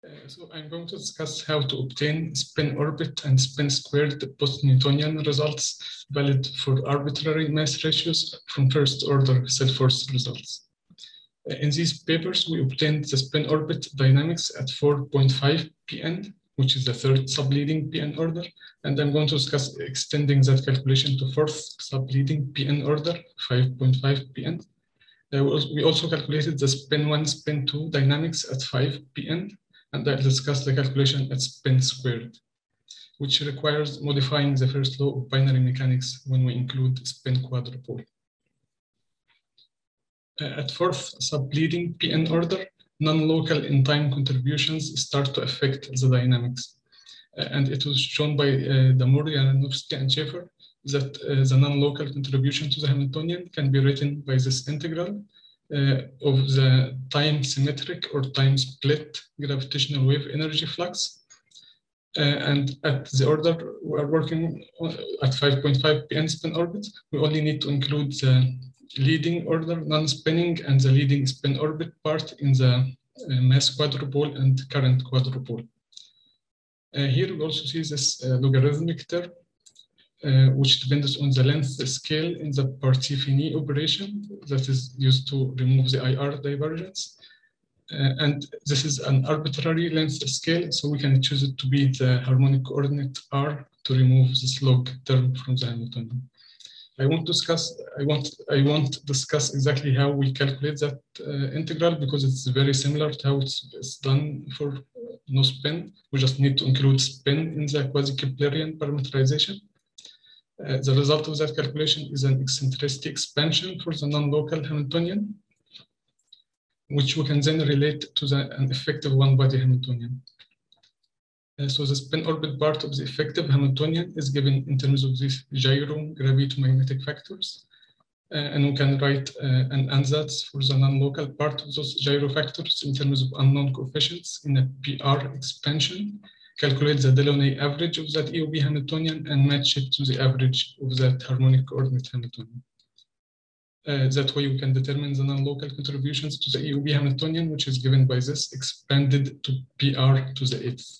So I'm going to discuss how to obtain spin orbit and spin squared post-Newtonian results valid for arbitrary mass ratios from first order self-force results. In these papers, we obtained the spin orbit dynamics at 4.5 pn, which is the third subleading pn order, and I'm going to discuss extending that calculation to fourth subleading pn order, 5.5 pn. We also calculated the spin 1, spin 2 dynamics at 5 pn, and I'll discuss the calculation at spin squared, which requires modifying the first law of binary mechanics when we include spin quadrupole. At fourth subleading pn order, non-local in-time contributions start to affect the dynamics. And it was shown by Damour, Yanovsky, and Schaefer that the non-local contribution to the Hamiltonian can be written by this integral of the time symmetric or time split gravitational wave energy flux. And at the order we are working on, at 5.5 pn spin orbit, we only need to include the leading order non-spinning and the leading spin orbit part in the mass quadrupole and current quadrupole. Here we also see this logarithmic term, which depends on the length scale in the Parti-Fini operation that is used to remove the IR divergence. And this is an arbitrary length scale, so we can choose it to be the harmonic coordinate R to remove this log term from the Hamiltonian. I won't discuss exactly how we calculate that integral, because it's very similar to how it's done for no spin. We just need to include spin in the quasi-Keplerian parameterization. The result of that calculation is an eccentricity expansion for the non-local Hamiltonian, which we can then relate to an effective one-body Hamiltonian. So the spin orbit part of the effective Hamiltonian is given in terms of these gyro gravitomagnetic factors. And we can write an ansatz for the non-local part of those gyro factors in terms of unknown coefficients in a PR expansion, calculate the Delaunay average of that EOB Hamiltonian and match it to the average of that harmonic coordinate Hamiltonian. That way we can determine the non-local contributions to the EOB Hamiltonian, which is given by this expanded to PR to the 8th.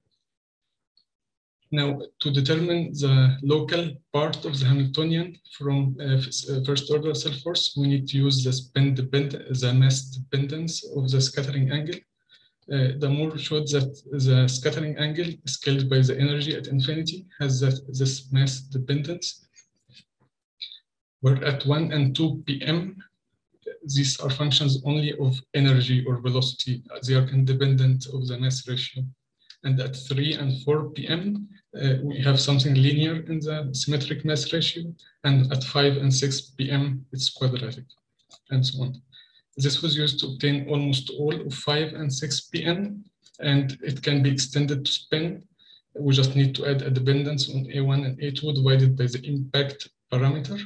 Now, to determine the local part of the Hamiltonian from first order self-force, we need to use the mass dependence of the scattering angle. Damour showed that the scattering angle scaled by the energy at infinity has this mass dependence, where at 1 and 2 pm, these are functions only of energy or velocity. They are independent of the mass ratio. And at 3 and 4 pm, we have something linear in the symmetric mass ratio. And at 5 and 6 pm, it's quadratic, and so on. This was used to obtain almost all of 5 and 6 pm, and it can be extended to spin. We just need to add a dependence on A1 and A2 divided by the impact parameter,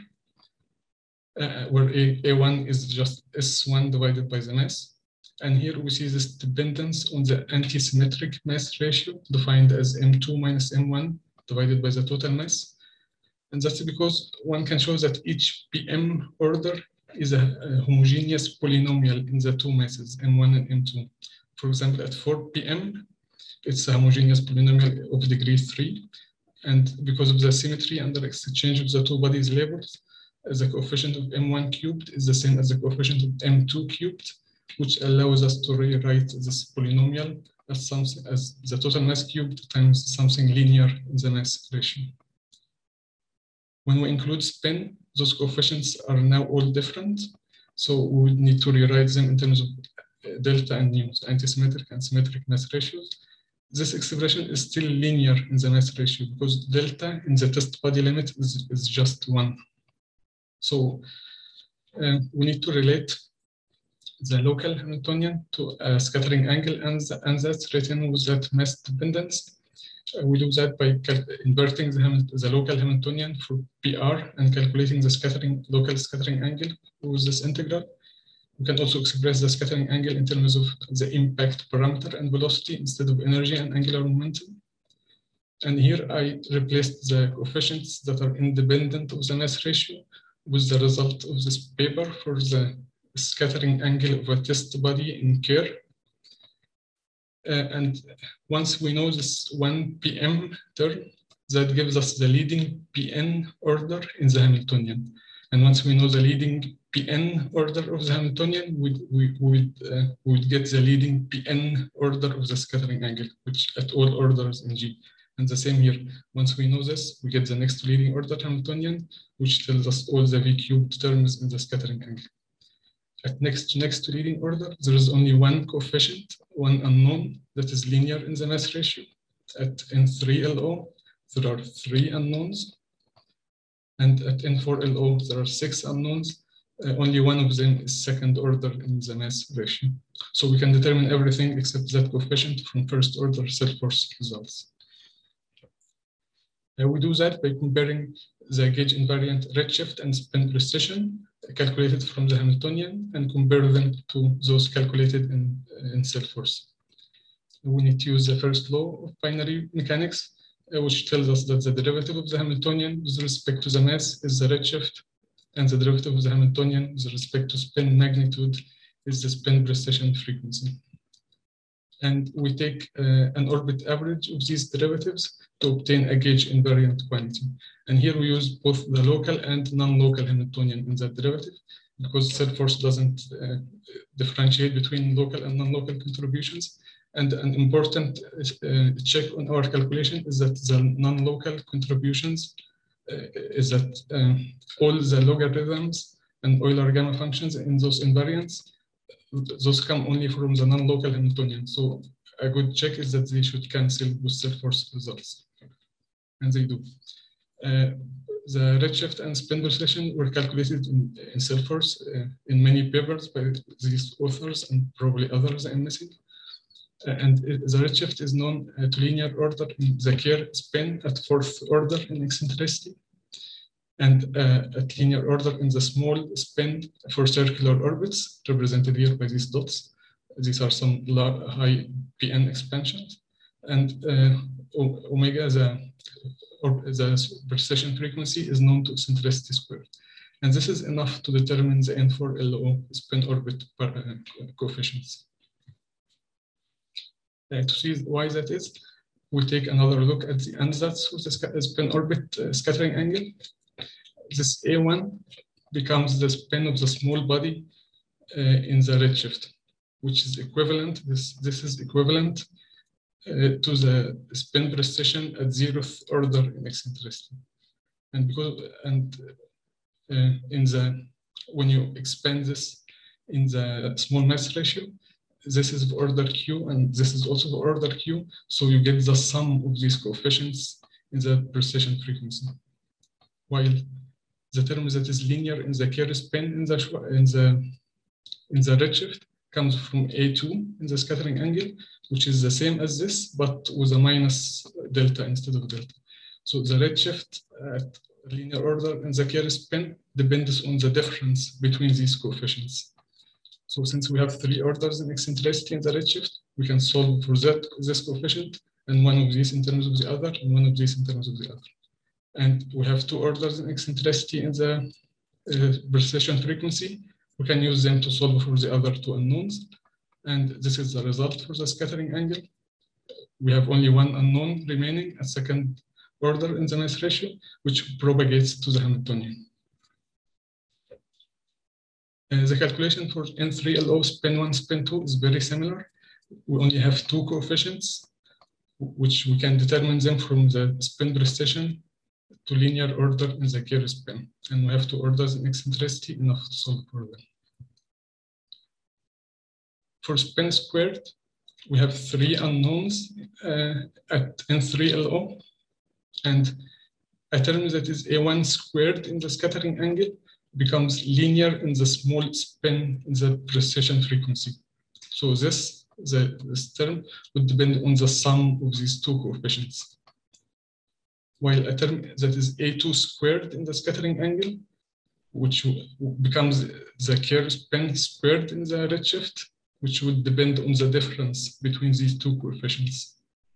where A1 is just S1 divided by the mass. And here we see this dependence on the anti-symmetric mass ratio, defined as M2 minus M1 divided by the total mass. And that's because one can show that each PM order is a homogeneous polynomial in the two masses, M1 and M2. For example, at 4 PM, it's a homogeneous polynomial of degree 3. And because of the symmetry and the exchange of the two bodies labels, the coefficient of M1 cubed is the same as the coefficient of M2 cubed, which allows us to rewrite this polynomial as something as the total mass cubed times something linear in the mass ratio. When we include spin, those coefficients are now all different. So we would need to rewrite them in terms of delta and nu, so anti-symmetric and symmetric mass ratios. This expression is still linear in the mass ratio because delta in the test body limit is just 1. So we need to relate the local Hamiltonian to a scattering angle, and that's written with that mass dependence. We do that by inverting the local Hamiltonian for PR and calculating the local scattering angle with this integral. We can also express the scattering angle in terms of the impact parameter and velocity instead of energy and angular momentum. And here I replaced the coefficients that are independent of the mass ratio with the result of this paper for the scattering angle of a test body in Kerr. And once we know this 1 PM term, that gives us the leading PN order in the Hamiltonian. And once we know the leading PN order of the Hamiltonian, we would get the leading PN order of the scattering angle, which at all orders in G. And the same here, once we know this, we get the next leading order Hamiltonian, which tells us all the V cubed terms in the scattering angle. At next leading order, there is only one coefficient, one unknown that is linear in the mass ratio. At N3LO, there are 3 unknowns. And at N4LO, there are 6 unknowns. Only one of them is second order in the mass ratio. So we can determine everything except that coefficient from first order cell force results. We do that by comparing the gauge invariant redshift and spin precision calculated from the Hamiltonian and compare them to those calculated in cell force. We need to use the first law of binary mechanics, which tells us that the derivative of the Hamiltonian with respect to the mass is the redshift, and the derivative of the Hamiltonian with respect to spin magnitude is the spin precession frequency. And we take an orbit average of these derivatives to obtain a gauge invariant quantity. And here we use both the local and non-local Hamiltonian in that derivative, because cell force doesn't differentiate between local and non-local contributions. And an important check on our calculation is that the non-local contributions is that all the logarithms and Euler gamma functions in those invariants, those come only from the non-local Hamiltonian. So a good check is that they should cancel with cell force results. And they do. The redshift and spin precession were calculated in cell force in many papers by these authors and probably others I'm missing. And the redshift is known to linear order in the Kerr spin at 4th order in eccentricity, and at linear order in the small spin for circular orbits, represented here by these dots. These are some high PN expansions. And omega, the precession frequency, is known to eccentricity squared. And this is enough to determine the N4LO spin orbit coefficients. To see why that is, we take another look at the ansatz with the spin orbit scattering angle. This A1 becomes the spin of the small body in the redshift, which is equivalent, this is equivalent to the spin precession at 0th order in eccentricity. And because, when you expand this in the small mass ratio, this is the order Q, and this is also the order Q. So you get the sum of these coefficients in the precession frequency. While the term that is linear in the Kerr spin in the redshift comes from A2 in the scattering angle, which is the same as this, but with a minus delta instead of delta. So the redshift at linear order in the Kerr spin depends on the difference between these coefficients. So since we have 3 orders in eccentricity in the redshift, we can solve for this coefficient, and one of these in terms of the other, and one of these in terms of the other. And we have 2 orders in eccentricity in the precession frequency. We can use them to solve for the other 2 unknowns. And this is the result for the scattering angle. We have only 1 unknown remaining at second order in the mass ratio, which propagates to the Hamiltonian. The calculation for N3LO spin 1, spin 2 is very similar. We only have 2 coefficients, which we can determine them from the spin precession to linear order in the Kerr spin. And we have 2 orders in eccentricity, enough to solve for them. For spin squared, we have 3 unknowns at N3LO, and a term that is A1 squared in the scattering angle becomes linear in the small spin in the precession frequency. So this term would depend on the sum of these 2 coefficients. While a term that is A2 squared in the scattering angle, which becomes the Kerr spin squared in the redshift, which would depend on the difference between these 2 coefficients.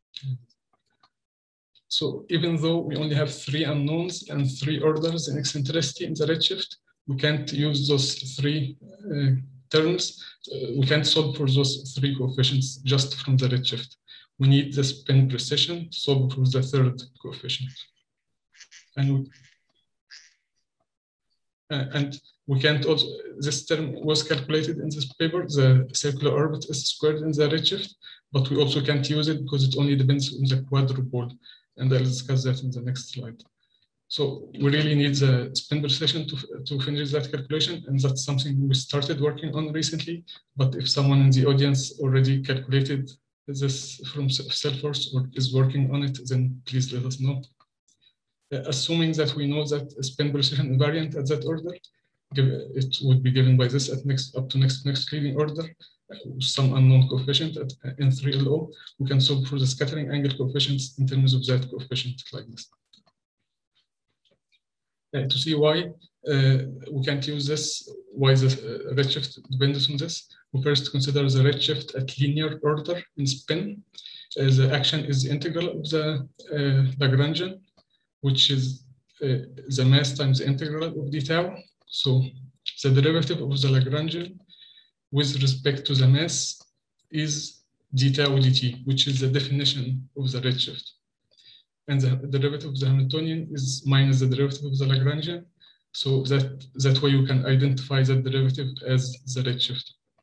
So even though we only have 3 unknowns and 3 orders in eccentricity in the redshift, we can't use those 3 terms, we can't solve for those three coefficients just from the redshift. We need the spin precession to solve for the third coefficient. And we can't also, this term was calculated in this paper, the circular orbit is squared in the redshift, but we also can't use it because it only depends on the quadrupole. And I'll discuss that in the next slide. So we really need the spin precession to finish that calculation, and that's something we started working on recently. But if someone in the audience already calculated this from Cellforce or is working on it, then please let us know. Assuming that we know that a spin precession invariant at that order, it would be given by this at up to next leading order, some unknown coefficient at N3LO. We can solve for the scattering angle coefficients in terms of that coefficient like this. To see why we can't use this, why the redshift depends on this, we first consider the redshift at linear order in spin. The action is the integral of the Lagrangian, which is the mass times the integral of d tau. So the derivative of the Lagrangian with respect to the mass is d tau dt, which is the definition of the redshift. And the derivative of the Hamiltonian is minus the derivative of the Lagrangian. So that way you can identify that derivative as the redshift.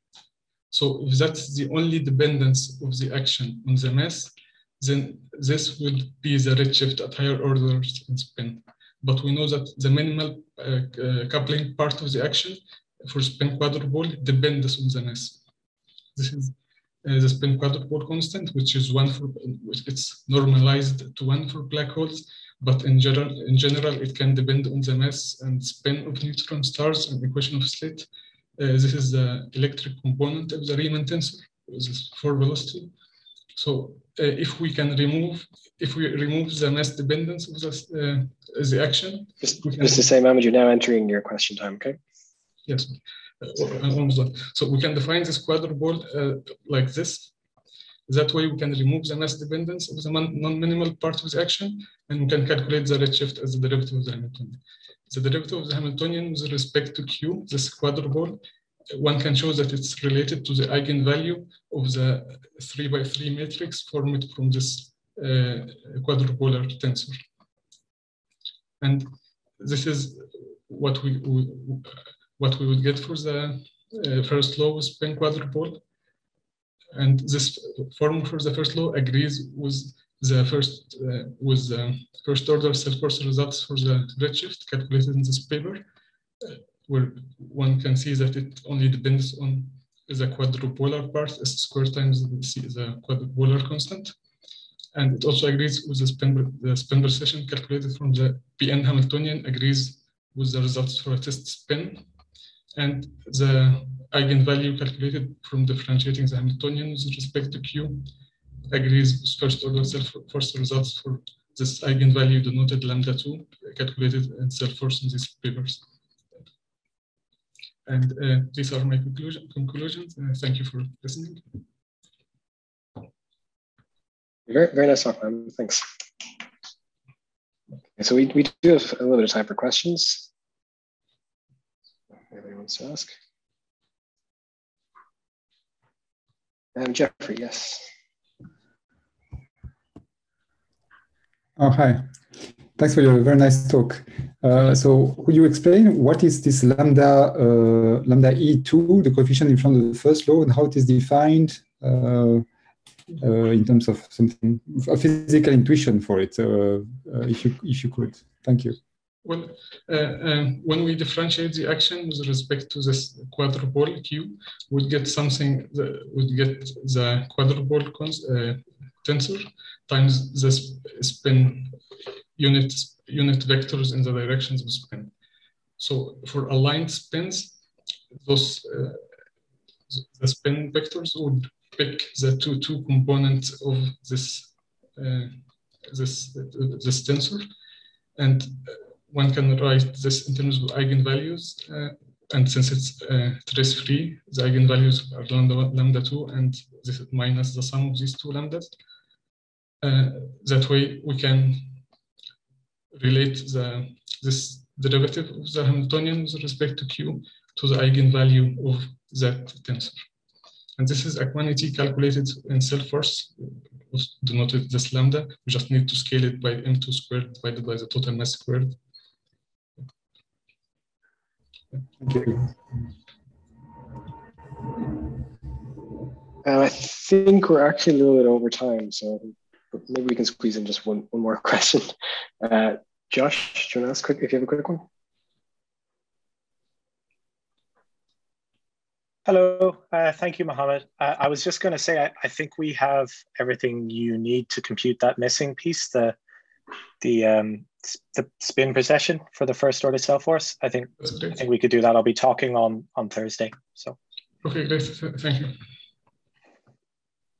So if that's the only dependence of the action on the mass, then this would be the redshift at higher orders in spin. But we know that the minimal coupling part of the action for spin quadrupole depends on the mass. This is the spin quadrupole constant, which is it's normalized to 1 for black holes, but in general, it can depend on the mass and spin of neutron stars and equation of Slate. This is the electric component of the Riemann tensor, this 4 velocity. So if we remove the mass dependence of the action. Just to say, Mohammed, you're now entering your question time, okay? Yes. Almost done. So we can define this quadrupole like this. That way we can remove the mass dependence of the non-minimal part of the action, and we can calculate the redshift as the derivative of the Hamiltonian. The derivative of the Hamiltonian with respect to Q, this quadrupole, one can show that it's related to the eigenvalue of the 3×3 matrix formed from this quadrupolar tensor. And this is what we would get for the first law with spin quadrupole. And this formula for the first law agrees with the first order Cellforce results for the redshift calculated in this paper, where one can see that it only depends on the quadrupolar part, S squared times the quadrupolar constant. And it also agrees with the spin precession calculated from the PN Hamiltonian agrees with the results for a test spin. And the eigenvalue calculated from differentiating the Hamiltonian with respect to Q agrees with first order Cellforce results for this eigenvalue denoted lambda2 calculated in Cellforce in these papers. And these are my conclusions. Thank you for listening. Very, very nice talk, man. Thanks. Okay, so we do have a little bit of time for questions. If anybody wants to ask. Jeffrey, yes. Oh, hi. Thanks for your very nice talk. So could you explain what is this lambda E2, the coefficient in front of the first law, and how it is defined in terms of something, a physical intuition for it, if you could. Thank you. Well, when we differentiate the action with respect to this quadrupole Q, we'd get something that would get the quadrupole tensor times the spin unit vectors in the directions of spin. So for aligned spins, those the spin vectors would pick the two components of this tensor, and one can write this in terms of eigenvalues, and since it's trace-free, the eigenvalues are lambda2, and this is minus the sum of these two lambdas. That way we can relate this derivative of the Hamiltonian with respect to Q to the eigenvalue of that tensor. And this is a quantity calculated in Salesforce, denoted this lambda. We just need to scale it by M2 squared divided by the total mass squared. Thank you. I think we're actually a little bit over time, so maybe we can squeeze in just one more question. Josh, do you want to ask quick if you have a quick one? Hello, thank you, Mohammed. I was just going to say, I think we have everything you need to compute that missing piece, the spin precession for the first order cell force. I think we could do that. I'll be talking on Thursday. So. Okay, great. Thank you.